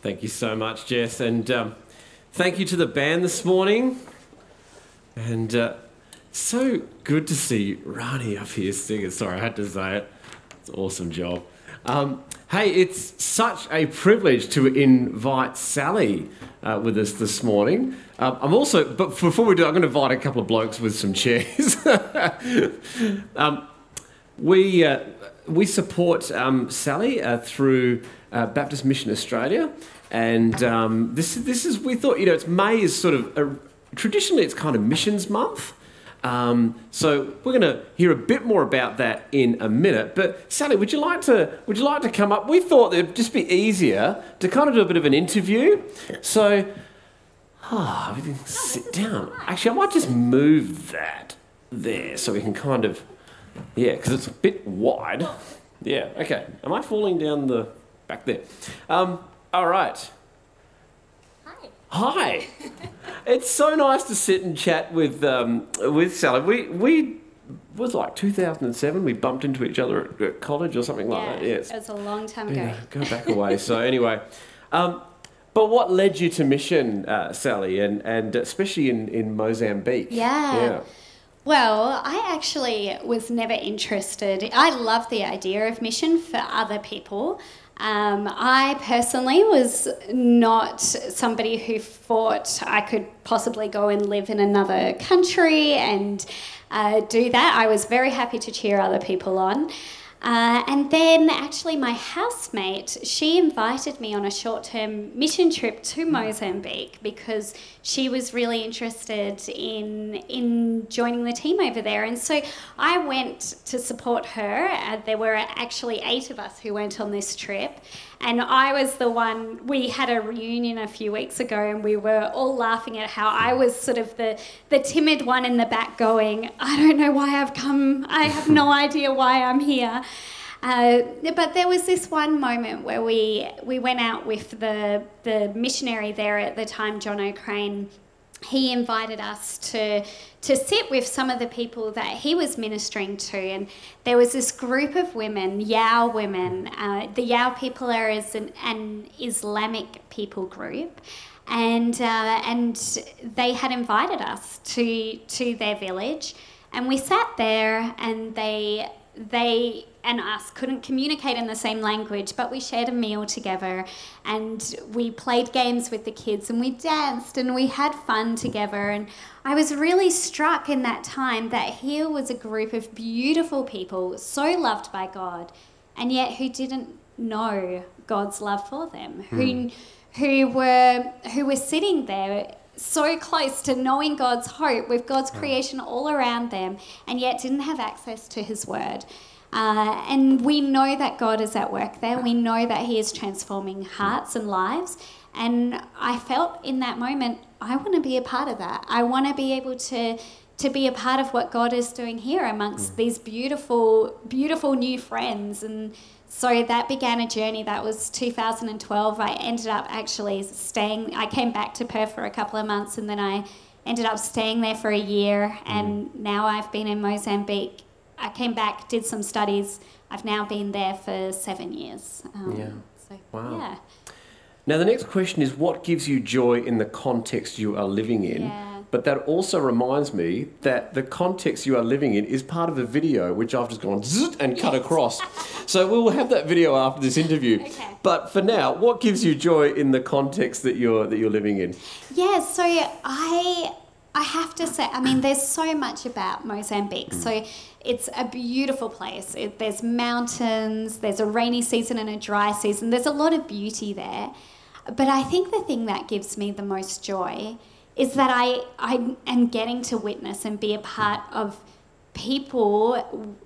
Thank you so much, Jess. And thank you to the band this morning. And so good to see Rani up here singing. Sorry, I had to say it. It's an awesome job. Hey, it's such a privilege to invite Sally with us this morning. But before we do, I'm going to invite a couple of blokes with some chairs. We support Sally through Baptist Mission Australia, and this is we thought, it's May is sort of traditionally it's kind of Missions Month. So we're going to hear a bit more about that in a minute. But Sally, would you like to come up? We thought it'd just be easier to kind of do a bit of an interview. So, we can sit down. Actually, I might just move that there so we can kind of, because it's a bit wide. Yeah, okay. Am I falling down the back there? All right. Hi. It's so nice to sit and chat with Sally. We was like 2007. We bumped into each other at college or something like that. Yeah, it was a long time ago. Go back away. So anyway, but what led you to mission, Sally, and especially in Mozambique? Yeah. Well, I actually was never interested. I love the idea of mission for other people. I personally was not somebody who thought I could possibly go and live in another country and do that. I was very happy to cheer other people on. And then actually my housemate, she invited me on a short-term mission trip to Mozambique because she was really interested in joining the team over there. And so I went to support her. There were actually 8 of us who went on this trip. And I was the one, we had a reunion a few weeks ago and we were all laughing at how I was sort of the timid one in the back going, I don't know why I've come, I have no idea why I'm here. But there was this one moment where we went out with the missionary there at the time, John O'Crane. He invited us to sit with some of the people that he was ministering to, and there was this group of women, Yao women. The Yao people are an Islamic people group, and they had invited us to their village, and we sat there, and they and us couldn't communicate in the same language, but we shared a meal together and we played games with the kids and we danced and we had fun together. And I was really struck in that time that here was a group of beautiful people, so loved by God, and yet who didn't know God's love for them, who were sitting there so close to knowing God's hope with God's creation all around them, and yet didn't have access to his word. And we know that God is at work there. We know that he is transforming hearts and lives. And I felt in that moment, I want to be a part of that. I want to be able to be a part of what God is doing here amongst these beautiful, beautiful new friends. And so that began a journey. That was 2012. I ended up actually staying. I came back to Perth for a couple of months and then I ended up staying there for a year. And now I've been in Mozambique. I came back, did some studies. I've now been there for 7 years. Wow. Yeah. Now, the next question is, what gives you joy in the context you are living in? Yeah. But that also reminds me that the context you are living in is part of a video which I've just gone zzz and cut across. So we will have that video after this interview. Okay. But for now, what gives you joy in the context that you're living in? Yeah, so I have to say, I mean, there's so much about Mozambique. So it's a beautiful place. There's mountains, there's a rainy season and a dry season. There's a lot of beauty there. But I think the thing that gives me the most joy is that I am getting to witness and be a part of people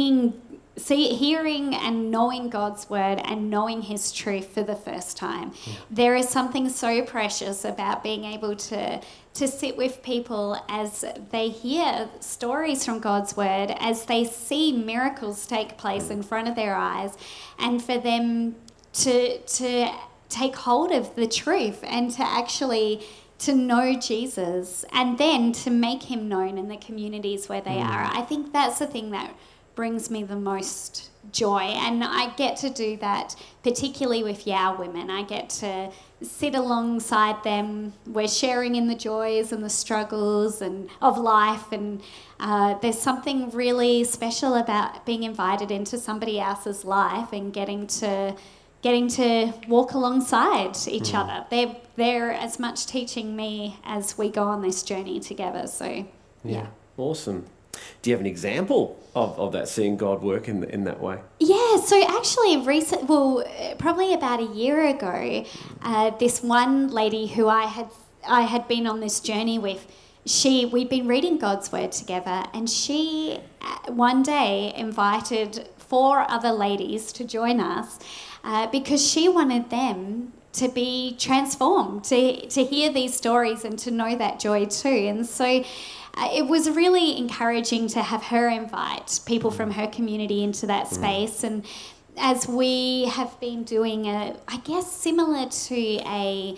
hearing and knowing God's word and knowing his truth for the first time. Yeah. There is something so precious about being able to sit with people as they hear stories from God's word, as they see miracles take place in front of their eyes, and for them to take hold of the truth and to actually to know Jesus and then to make him known in the communities where they are. I think that's the thing that brings me the most joy. And I get to do that particularly with Yao women. I get to sit alongside them. We're sharing in the joys and the struggles and of life, and there's something really special about being invited into somebody else's life and getting to walk alongside each other. They're as much teaching me as we go on this journey together. So yeah. Awesome. Do you have an example of that, seeing God work in that way? Yeah, so actually probably about a year ago, this one lady who I had been on this journey with, we'd been reading God's Word together, and she one day invited 4 other ladies to join us because she wanted them to be transformed, to hear these stories and to know that joy too. And so it was really encouraging to have her invite people from her community into that space. And as we have been doing I guess similar to a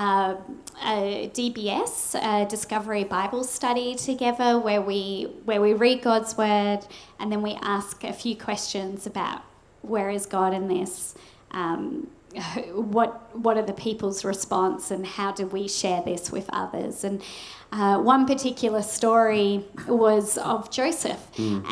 DBS, Discovery Bible Study together, where we read God's Word and then we ask a few questions about where is God in this, what are the people's response, and how do we share this with others. And one particular story was of Joseph,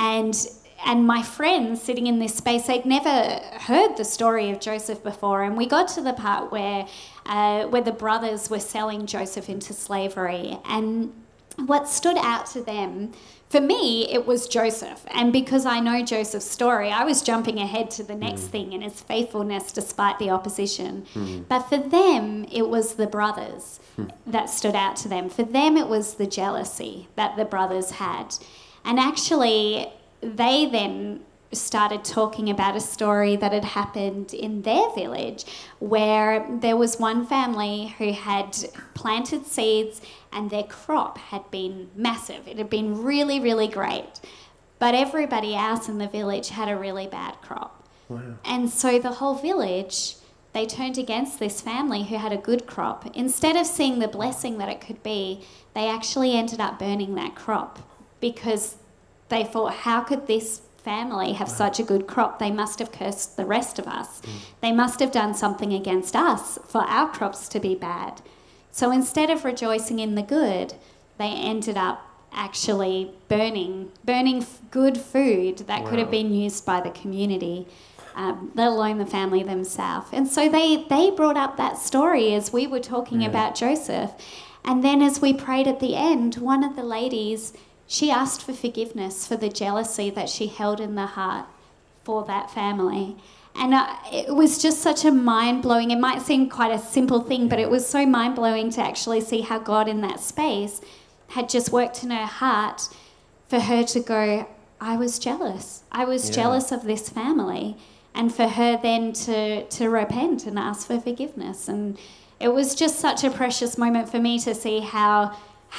and my friends sitting in this space, they'd never heard the story of Joseph before, and we got to the part where the brothers were selling Joseph into slavery, and what stood out to them, for me, it was Joseph. And because I know Joseph's story, I was jumping ahead to the next thing and his faithfulness despite the opposition. But for them, it was the brothers that stood out to them. For them, it was the jealousy that the brothers had. And actually, they then started talking about a story that had happened in their village, where there was one family who had planted seeds and their crop had been massive. It had been really, really great. But everybody else in the village had a really bad crop. Wow. And so the whole village, they turned against this family who had a good crop. Instead of seeing the blessing that it could be, they actually ended up burning that crop because they thought, how could this family have such a good crop? They must have cursed the rest of us. They must have done something against us for our crops to be bad. So instead of rejoicing in the good, they ended up actually burning good food that could have been used by the community, let alone the family themselves. And so they brought up that story as we were talking about Joseph. And then as we prayed at the end, one of the ladies, she asked for forgiveness for the jealousy that she held in the heart for that family. And it was just such a mind-blowing, it might seem quite a simple thing, but it was so mind-blowing to actually see how God in that space had just worked in her heart for her to go, I was jealous. I was jealous of this family. And for her then to repent and ask for forgiveness. And it was just such a precious moment for me to see how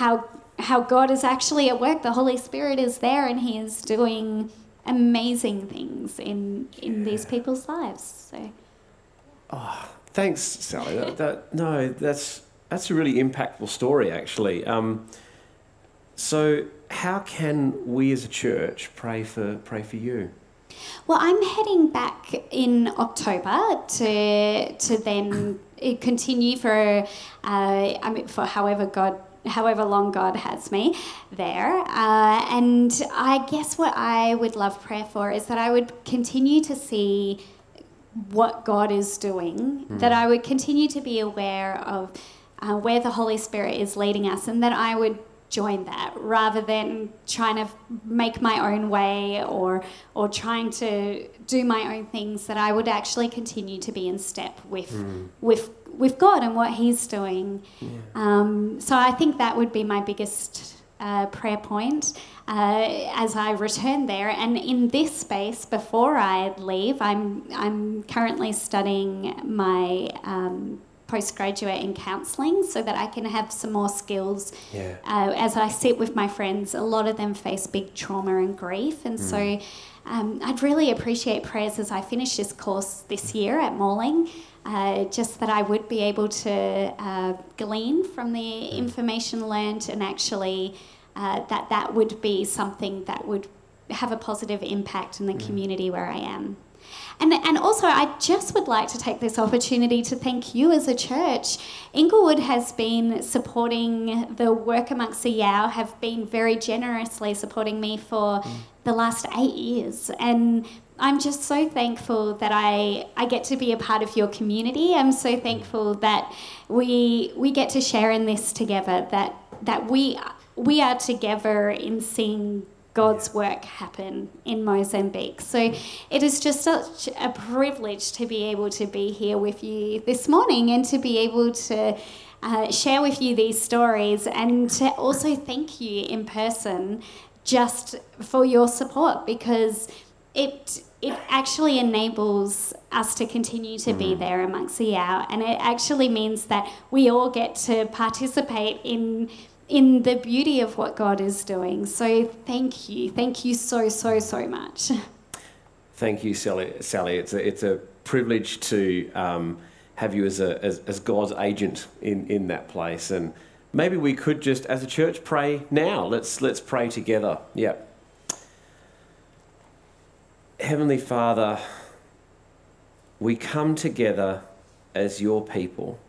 God is actually at work. The Holy Spirit is there and he is doing amazing things in these people's lives. So, thanks, Sally. That's a really impactful story, actually. So, how can we as a church pray for you? Well, I'm heading back in October to then continue for however long God has me there. And I guess what I would love prayer for is that I would continue to see what God is doing, that I would continue to be aware of where the Holy Spirit is leading us, and that I would join that rather than trying to make my own way or trying to do my own things, that I would actually continue to be in step with God and what he's doing. So I think that would be my biggest prayer point as I return there. And in this space, before I leave, I'm currently studying my postgraduate in counselling so that I can have some more skills. As I sit with my friends, a lot of them face big trauma and grief, and so I'd really appreciate prayers as I finish this course this year at Morling, just that I would be able to glean from the information learned, and actually that would be something that would have a positive impact in the community where I am. And also, I just would like to take this opportunity to thank you as a church. Inglewood has been supporting the work amongst the Yao, have been very generously supporting me for the last 8 years. And I'm just so thankful that I get to be a part of your community. I'm so thankful that we get to share in this together, that we are together in seeing God's work happen in Mozambique. So it is just such a privilege to be able to be here with you this morning and to be able to share with you these stories, and to also thank you in person just for your support, because it actually enables us to continue to be there amongst the Yao, and it actually means that we all get to participate in the beauty of what God is doing. So thank you so much. Thank you, Sally. It's a privilege to have you as God's agent in that place. And maybe we could just, as a church, pray now. Let's pray together. Yeah. Heavenly Father, we come together as your people,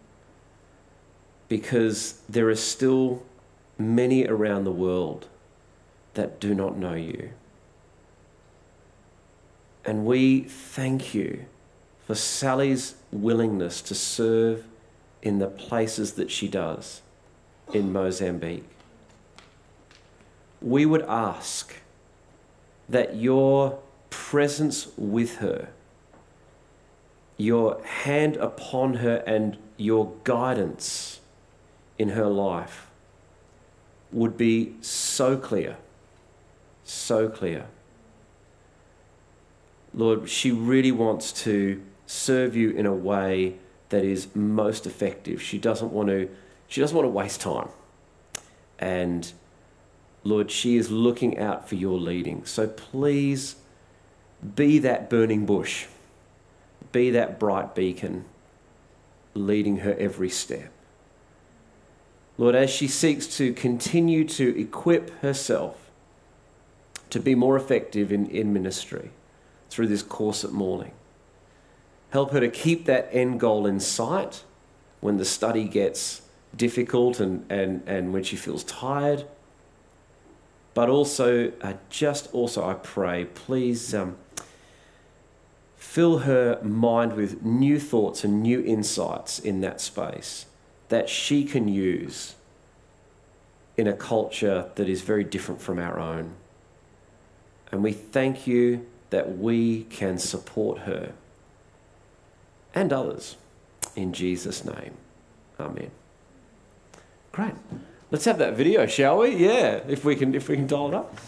because there are still many around the world that do not know you. And we thank you for Sally's willingness to serve in the places that she does in Mozambique. We would ask that your presence with her, your hand upon her, and your guidance in her life would be so clear, so clear. Lord, she really wants to serve you in a way that is most effective. She doesn't want to waste time. And Lord, she is looking out for your leading. So please be that burning bush, be that bright beacon, leading her every step. Lord, as she seeks to continue to equip herself to be more effective in ministry through this course at Morning, help her to keep that end goal in sight when the study gets difficult and when she feels tired. But also, I pray, please fill her mind with new thoughts and new insights in that space that she can use in a culture that is very different from our own. And we thank you that we can support her and others in Jesus' name. Amen. Great. Let's have that video, shall we? Yeah, if we can dial it up.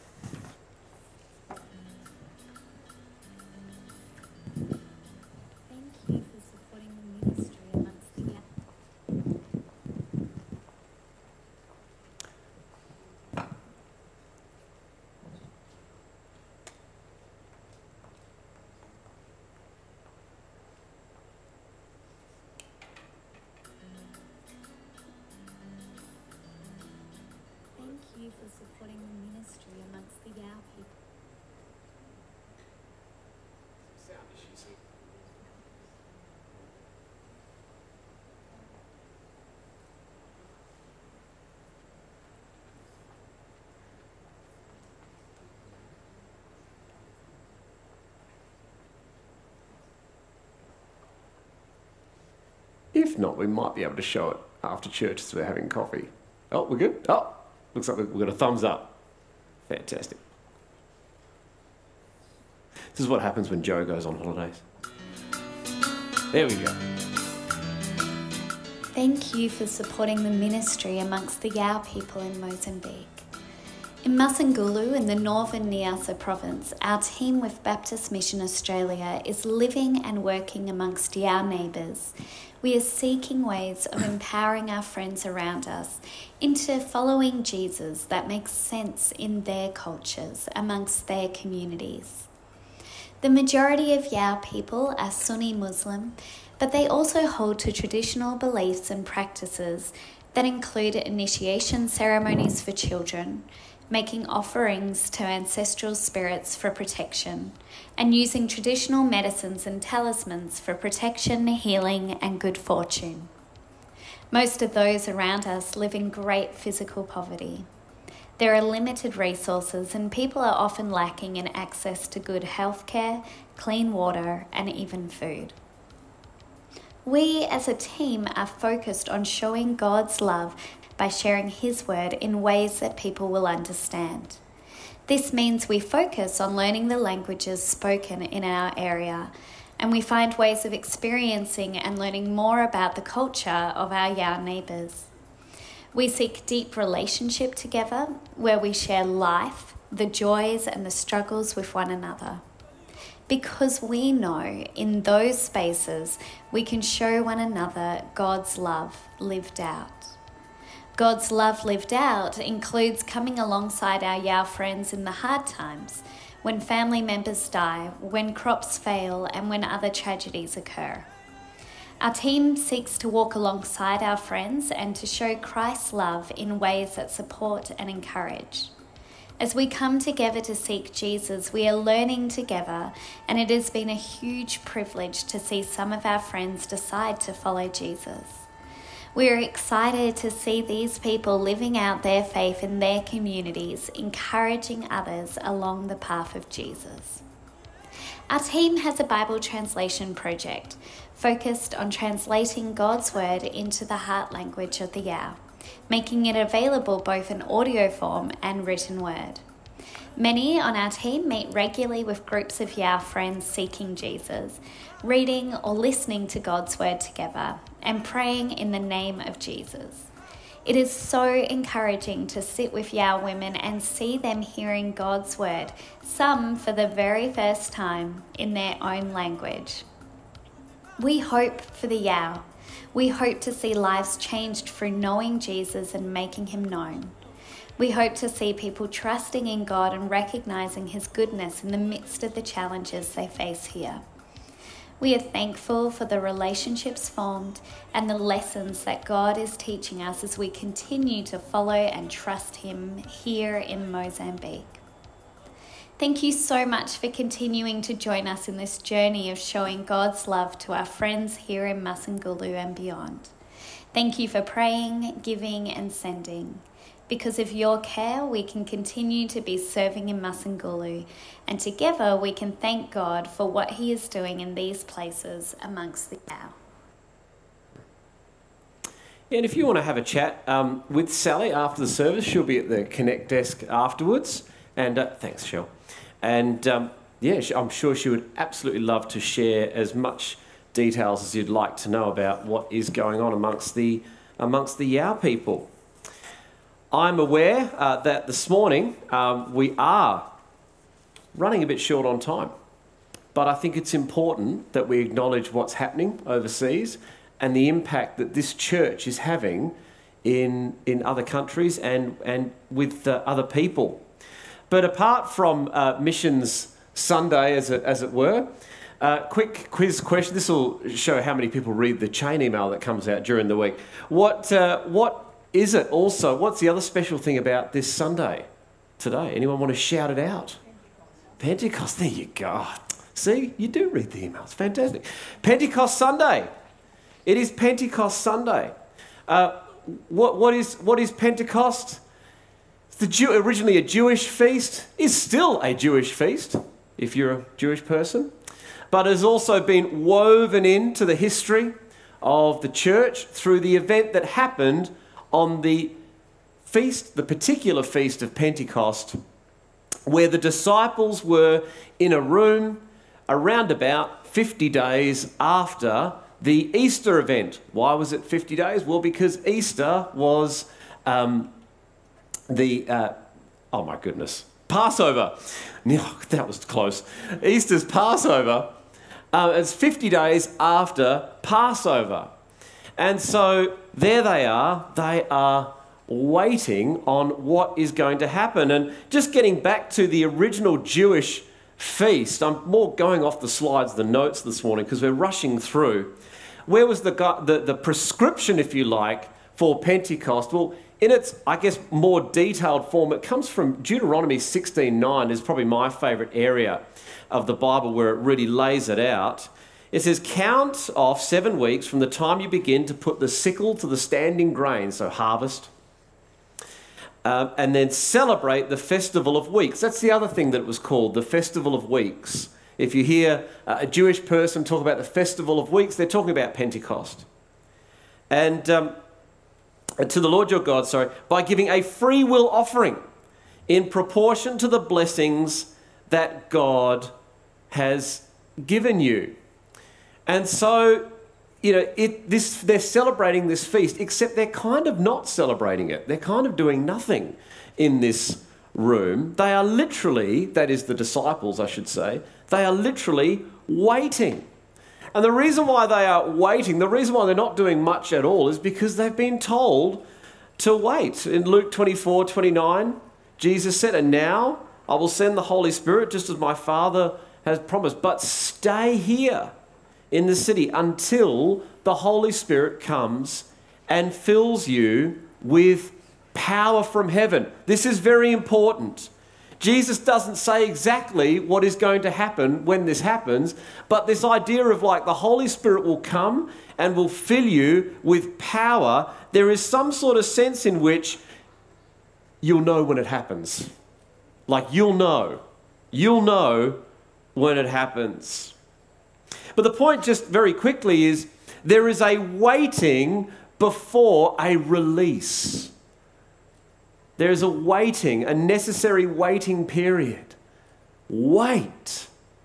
If not, we might be able to show it after church as we're having coffee. Oh, we're good? Oh, looks like we've got a thumbs up. Fantastic. This is what happens when Joe goes on holidays. There we go. Thank you for supporting the ministry amongst the Yao people in Mozambique. In Masangulu, in the northern Niassa province, our team with Baptist Mission Australia is living and working amongst Yao neighbours. We are seeking ways of empowering our friends around us into following Jesus that makes sense in their cultures, amongst their communities. The majority of Yao people are Sunni Muslim, but they also hold to traditional beliefs and practices that include initiation ceremonies for children, making offerings to ancestral spirits for protection, and using traditional medicines and talismans for protection, healing, and good fortune. Most of those around us live in great physical poverty. There are limited resources, and people are often lacking in access to good healthcare, clean water, and even food. We as a team are focused on showing God's love by sharing His word in ways that people will understand. This means we focus on learning the languages spoken in our area, and we find ways of experiencing and learning more about the culture of our Yao neighbours. We seek deep relationship together where we share life, the joys and the struggles with one another. Because we know in those spaces we can show one another God's love lived out. God's love lived out includes coming alongside our Yao friends in the hard times, when family members die, when crops fail, and when other tragedies occur. Our team seeks to walk alongside our friends and to show Christ's love in ways that support and encourage. As we come together to seek Jesus, we are learning together, and it has been a huge privilege to see some of our friends decide to follow Jesus. We are excited to see these people living out their faith in their communities, encouraging others along the path of Jesus. Our team has a Bible translation project focused on translating God's word into the heart language of the Yao, making it available both in audio form and written word. Many on our team meet regularly with groups of Yao friends seeking Jesus, reading or listening to God's word together, and praying in the name of Jesus. It is so encouraging to sit with Yao women and see them hearing God's word, some for the very first time in their own language. We hope for the Yao. We hope to see lives changed through knowing Jesus and making him known. We hope to see people trusting in God and recognizing his goodness in the midst of the challenges they face here. We are thankful for the relationships formed and the lessons that God is teaching us as we continue to follow and trust him here in Mozambique. Thank you so much for continuing to join us in this journey of showing God's love to our friends here in Masangulu and beyond. Thank you for praying, giving and sending. Because of your care, we can continue to be serving in Masangulu, and together we can thank God for what he is doing in these places amongst the Yao. And if you want to have a chat with Sally after the service, she'll be at the Connect desk afterwards. And thanks, Shell. And I'm sure she would absolutely love to share as much details as you'd like to know about what is going on amongst the Yao people. I'm aware that this morning we are running a bit short on time, but I think it's important that we acknowledge what's happening overseas and the impact that this church is having in other countries and with other people. But apart from Missions Sunday, as it were, quick quiz question. This will show how many people read the chain email that comes out during the week. What is it also? What's the other special thing about this Sunday today? Anyone want to shout it out? Pentecost. There you go. See, you do read the emails. Fantastic. Pentecost Sunday. It is Pentecost Sunday. What is Pentecost? It's originally a Jewish feast. Is still a Jewish feast, if you're a Jewish person. But has also been woven into the history of the church through the event that happened on the feast, the particular feast of Pentecost, where the disciples were in a room around about 50 days after the Easter event. Why was it 50 days? Well, because Easter was Passover. That was close. Easter's Passover. It's 50 days after Passover. And so there they are waiting on what is going to happen. And just getting back to the original Jewish feast, I'm more going off the slides, the notes this morning, because we're rushing through. Where was the prescription, if you like, for Pentecost? Well, in its, I guess, more detailed form, it comes from Deuteronomy 16:9 is probably my favourite area of the Bible where it really lays it out. It says, count off 7 weeks from the time you begin to put the sickle to the standing grain, so harvest, and then celebrate the Festival of Weeks. That's the other thing that it was called, the Festival of Weeks. If you hear a Jewish person talk about the Festival of Weeks, they're talking about Pentecost. And to the Lord your God, by giving a free will offering in proportion to the blessings that God has given you. And so, they're celebrating this feast, except they're kind of not celebrating it. They're kind of doing nothing in this room. They are literally, that is the disciples, I should say, they are literally waiting. And the reason why they are waiting, the reason why they're not doing much at all is because they've been told to wait. In Luke 24:29, Jesus said, and now I will send the Holy Spirit just as my Father has promised, but stay here in the city until the Holy Spirit comes and fills you with power from heaven. This is very important. Jesus doesn't say exactly what is going to happen when this happens, but this idea of like the Holy Spirit will come and will fill you with power, there is some sort of sense in which you'll know when it happens. Like you'll know when it happens. But the point just very quickly is there is a waiting before a release. There is a waiting, a necessary waiting period. Wait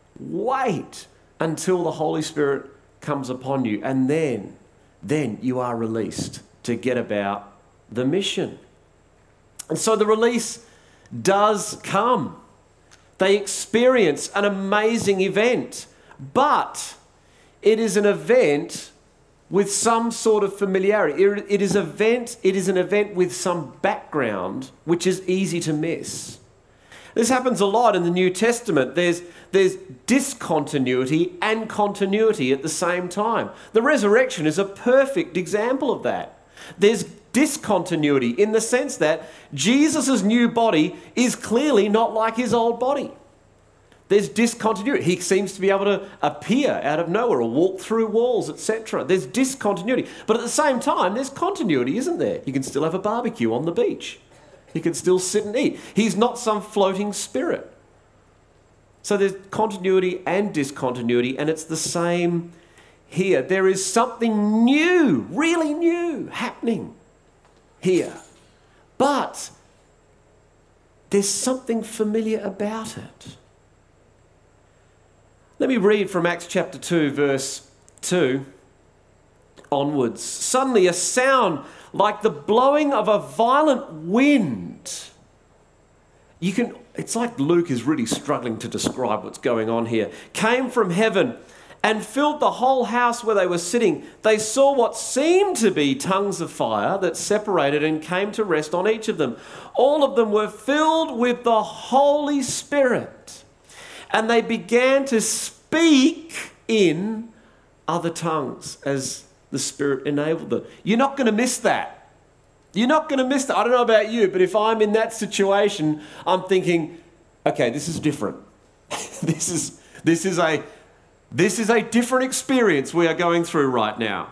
until the Holy Spirit comes upon you, and then you are released to get about the mission. And so the release does come. They experience an amazing event, but it is an event with some sort of familiarity. It is an event with some background which is easy to miss. This happens a lot in the New Testament. There's discontinuity and continuity at the same time. The resurrection is a perfect example of that. There's discontinuity in the sense that Jesus' new body is clearly not like his old body. There's discontinuity. He seems to be able to appear out of nowhere or walk through walls, etc. There's discontinuity. But at the same time, there's continuity, isn't there? You can still have a barbecue on the beach. You can still sit and eat. He's not some floating spirit. So there's continuity and discontinuity, and it's the same here. There is something new, really new, happening here. But there's something familiar about it. Let me read from Acts chapter 2, verse 2 onwards. Suddenly a sound like the blowing of a violent wind. It's like Luke is really struggling to describe what's going on here. Came from heaven and filled the whole house where they were sitting. They saw what seemed to be tongues of fire that separated and came to rest on each of them. All of them were filled with the Holy Spirit, and they began to speak in other tongues as the Spirit enabled them. You're not going to miss that. You're not going to miss that. I don't know about you, but if I'm in that situation, I'm thinking, okay, this is different. This is a different experience we are going through right now.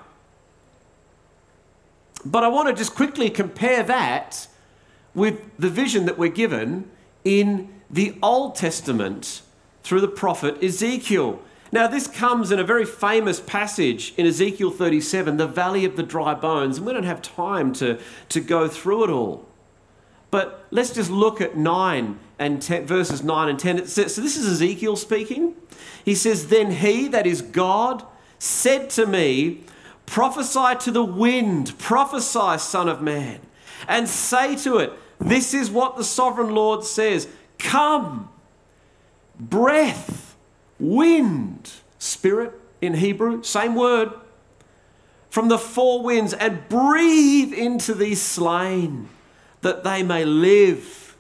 But I want to just quickly compare that with the vision that we're given in the Old Testament through the prophet Ezekiel. Now, this comes in a very famous passage in Ezekiel 37, the Valley of the Dry Bones, and we don't have time to go through it all. But let's just look at verses 9 and 10. It says, so this is Ezekiel speaking. He says, then he, that is God, said to me, prophesy to the wind, prophesy, son of man, and say to it, this is what the sovereign Lord says, come, breath, wind, spirit in Hebrew, same word, from the four winds, and breathe into these slain, that they may live.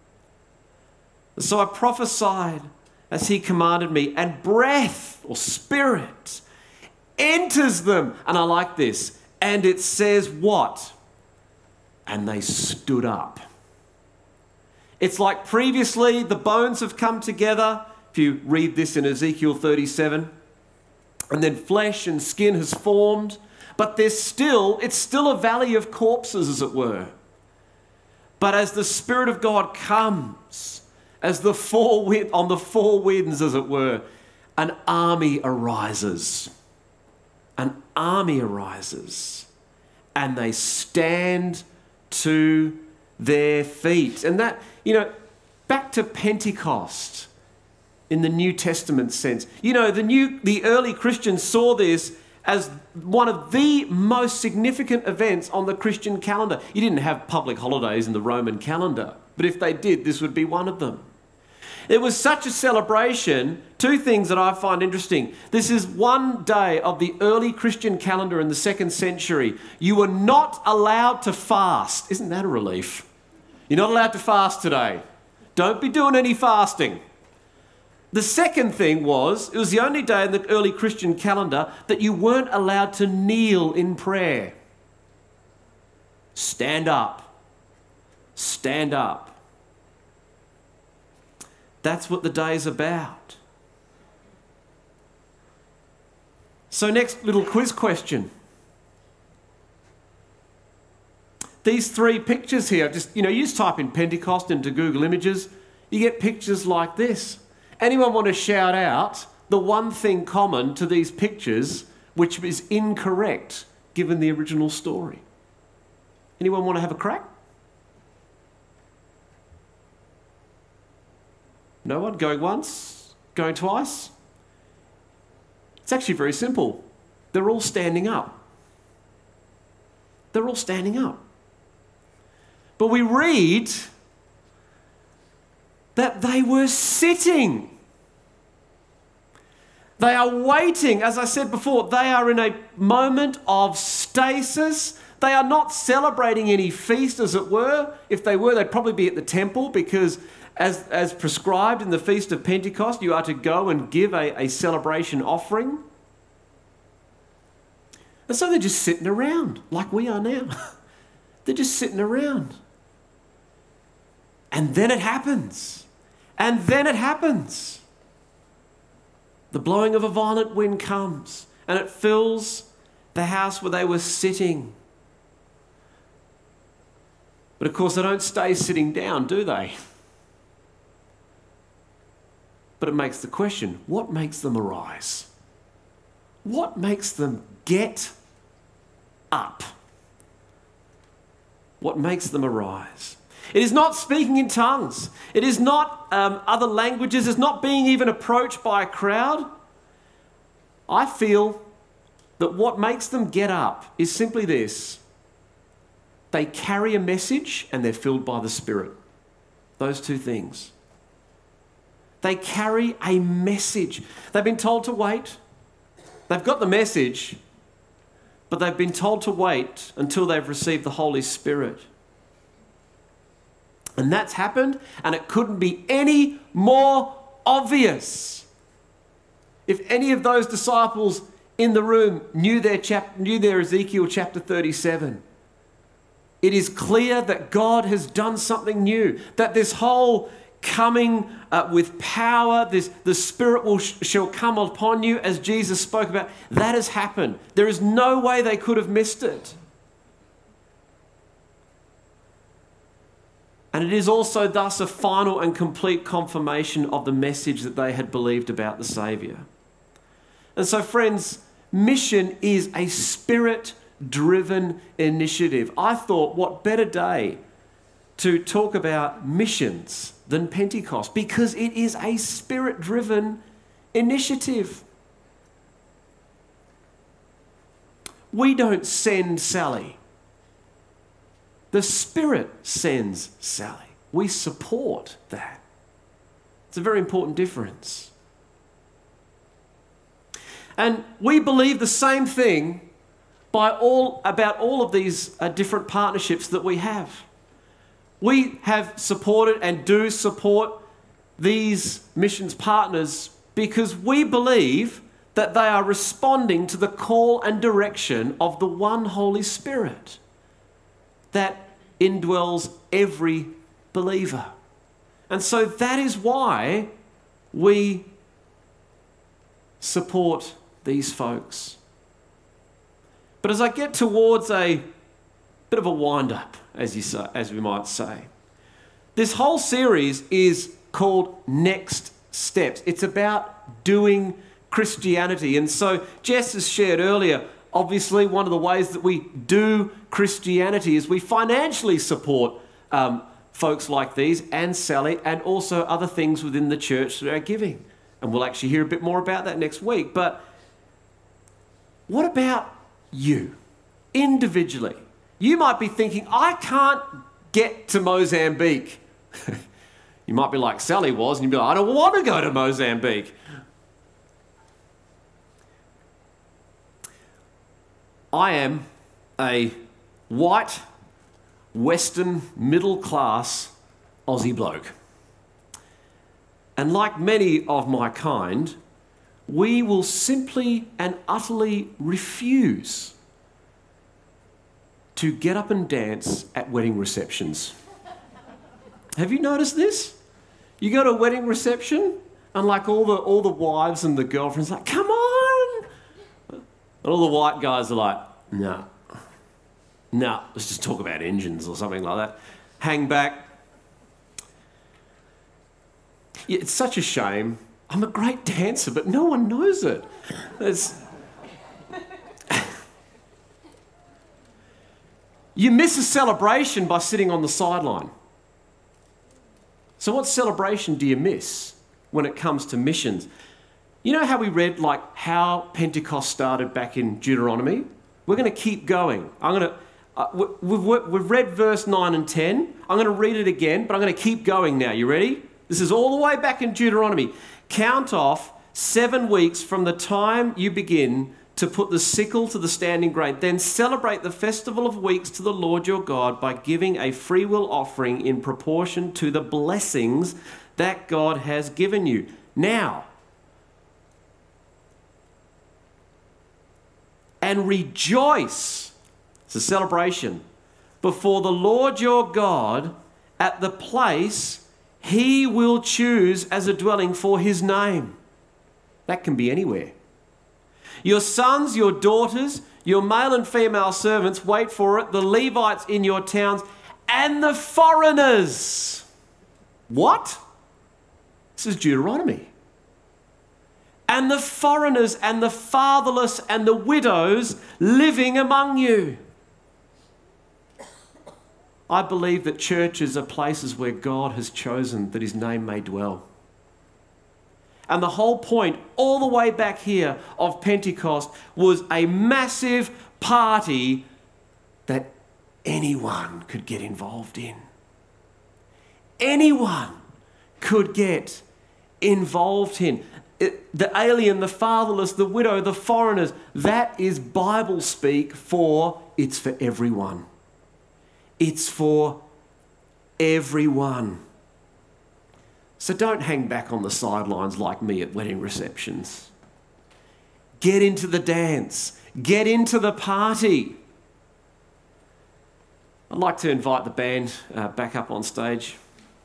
So I prophesied as he commanded me, and breath or spirit enters them. And I like this. And it says what? and they stood up. It's like previously the bones have come together. If you read this in Ezekiel 37, and then flesh and skin has formed, but it's still a valley of corpses, as it were. But as the Spirit of God comes, as on the four winds, as it were, an army arises. An army arises, and they stand to their feet. And that, back to Pentecost in the New Testament sense. The early Christians saw this as one of the most significant events on the Christian calendar. You didn't have public holidays in the Roman calendar, but if they did, this would be one of them. It was such a celebration. Two things that I find interesting. This is one day of the early Christian calendar in the 2nd century. You were not allowed to fast. Isn't that a relief? You're not allowed to fast today. Don't be doing any fasting. The second thing it was the only day in the early Christian calendar that you weren't allowed to kneel in prayer. Stand up. Stand up. That's what the day's about. So next little quiz question. These 3 pictures here, you just type in Pentecost into Google Images, you get pictures like this. Anyone want to shout out the one thing common to these pictures which is incorrect given the original story? Anyone want to have a crack? No one? Going once? Going twice? It's actually very simple. They're all standing up. They're all standing up. But we read that they were sitting. They are waiting. As I said before, they are in a moment of stasis. They are not celebrating any feast, as it were. If they were, they'd probably be at the temple, because as prescribed in the Feast of Pentecost, you are to go and give a celebration offering. And so they're just sitting around, like we are now. They're just sitting around. And then it happens. And then it happens. The blowing of a violent wind comes, and it fills the house where they were sitting. But of course, they don't stay sitting down, do they? But it makes the question, what makes them arise? What makes them get up? What makes them arise? It is not speaking in tongues. It is not other languages. It's not being even approached by a crowd. I feel that what makes them get up is simply this. They carry a message and they're filled by the Spirit. Those two things. They carry a message. They've been told to wait. They've got the message, but they've been told to wait until they've received the Holy Spirit. And that's happened, and it couldn't be any more obvious. If any of those disciples in the room knew their Ezekiel chapter 37, it is clear that God has done something new, that this whole coming with power, the Spirit shall come upon you, as Jesus spoke about, that has happened. There is no way they could have missed it. And it is also thus a final and complete confirmation of the message that they had believed about the Saviour. And so, friends, mission is a Spirit-driven initiative. I thought, what better day to talk about missions than Pentecost, because it is a Spirit-driven initiative. We don't send Sally. The Spirit sends Sally. We support that. It's a very important difference. And we believe the same thing about all of these different partnerships that we have. We have supported and do support these missions partners because we believe that they are responding to the call and direction of the one Holy Spirit. That indwells every believer. And so that is why we support these folks. But as I get towards a bit of a wind-up, as we might say, this whole series is called Next Steps. It's about doing Christianity. And so Jess has shared earlier, obviously one of the ways that we do Christianity is we financially support folks like these and Sally and also other things within the church through our giving. And we'll actually hear a bit more about that next week. But what about you individually? You might be thinking, I can't get to Mozambique. You might be like Sally was, and you'd be like, I don't want to go to Mozambique. I am a white, Western, middle-class Aussie bloke. And like many of my kind, we will simply and utterly refuse to get up and dance at wedding receptions. Have you noticed this? You go to a wedding reception and like all the wives and the girlfriends are like, come on! And all the white guys are like, no, let's just talk about engines or something like that. Hang back. Yeah, it's such a shame. I'm a great dancer, but no one knows it. You miss a celebration by sitting on the sideline. So what celebration do you miss when it comes to missions? You know how we read like how Pentecost started back in Deuteronomy? We're going to keep going. We've read verse 9 and 10. I'm going to read it again, but I'm going to keep going now. You ready? This is all the way back in Deuteronomy. Count off 7 weeks from the time you begin to put the sickle to the standing grain. Then celebrate the festival of weeks to the Lord your God by giving a freewill offering in proportion to the blessings that God has given you. Now, and rejoice, it's a celebration, before the Lord your God at the place he will choose as a dwelling for his name. That can be anywhere. Your sons, your daughters, your male and female servants, wait for it, the Levites in your towns, and the foreigners. What? This is Deuteronomy. And the foreigners and the fatherless and the widows living among you. I believe that churches are places where God has chosen that his name may dwell. And the whole point, all the way back here, of Pentecost was a massive party that anyone could get involved in. Anyone could get involved in. The alien, the fatherless, the widow, the foreigners, that is Bible speak for it's for everyone. It's for everyone. So don't hang back on the sidelines like me at wedding receptions. Get into the dance. Get into the party. I'd like to invite the band back up on stage.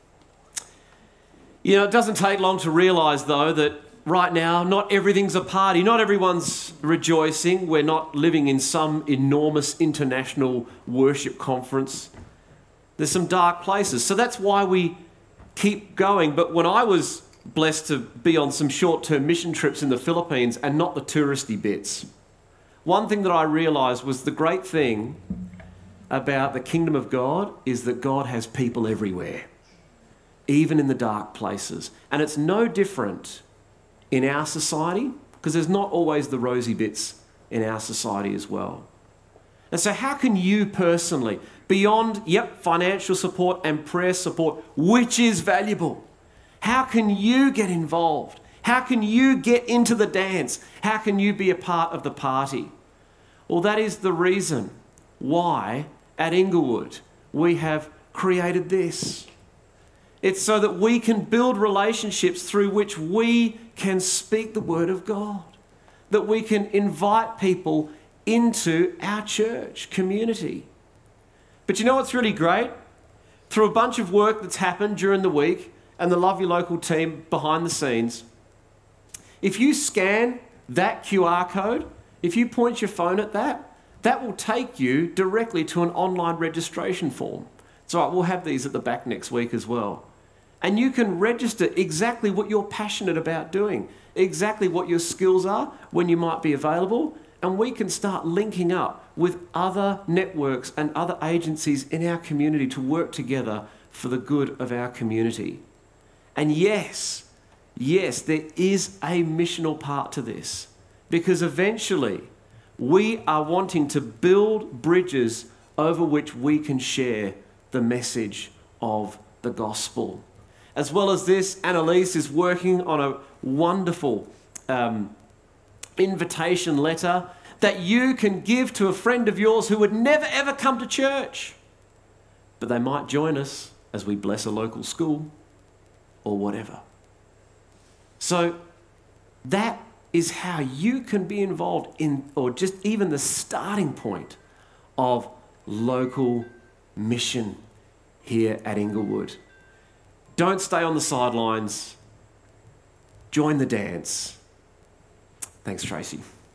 You know, it doesn't take long to realise, though, that right now not everything's a party. Not everyone's rejoicing. We're not living in some enormous international worship conference. There's some dark places. So that's why we keep going. But when I was blessed to be on some short-term mission trips in the Philippines and not the touristy bits, one thing that I realised was the great thing about the kingdom of God is that God has people everywhere, even in the dark places. And it's no different in our society, because there's not always the rosy bits in our society as well. And so how can you personally, beyond, financial support and prayer support, which is valuable, how can you get involved? How can you get into the dance? How can you be a part of the party? Well, that is the reason why at Inglewood we have created this. It's so that we can build relationships through which we can speak the word of God, that we can invite people into our church community. But you know what's really great? Through a bunch of work that's happened during the week and the Love Your Local team behind the scenes, if you scan that QR code, if you point your phone at that, that will take you directly to an online registration form. It's all right, we'll have these at the back next week as well. And you can register exactly what you're passionate about doing, exactly what your skills are, when you might be available, and we can start linking up with other networks and other agencies in our community to work together for the good of our community. And yes, there is a missional part to this, because eventually we are wanting to build bridges over which we can share the message of the gospel. As well as this, Annalise is working on a wonderful invitation letter that you can give to a friend of yours who would never ever come to church, but they might join us as we bless a local school or whatever. So that is how you can be involved in, or just even the starting point of local mission here at Inglewood. Don't stay on the sidelines. Join the dance. Thanks, Tracy.